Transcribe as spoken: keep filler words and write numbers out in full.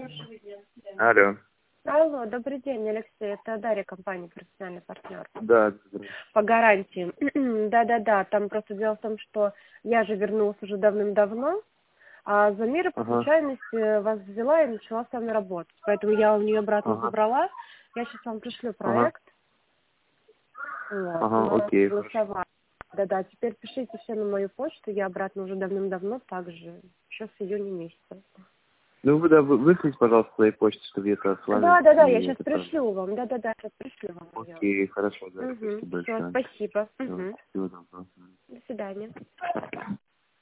Алло. Алло, добрый день, Алексей. Это Дарья, компания «Профессиональный партнер». Да. По гарантии. Да-да-да, там просто дело в том, что я же вернулась уже давным-давно, а Замира по Ага. случайности вас взяла и начала с вами работать. Поэтому я у нее обратно Ага. забрала. Я сейчас вам пришлю Ага. проект. Вот, Ага, мы окей. согласовали. Да-да, теперь пишите все на мою почту. Я обратно уже давным-давно также, еще с июня месяца. Ну, вы, да, вы вышлите, пожалуйста, своей почте, чтобы я с вами... Да, да, да, я не сейчас это пришлю вам. Да, да, да, сейчас пришлю вам ее. Окей, хорошо, да, Угу. спасибо Все, большое. спасибо. Всё, Угу. всего доброго. До свидания.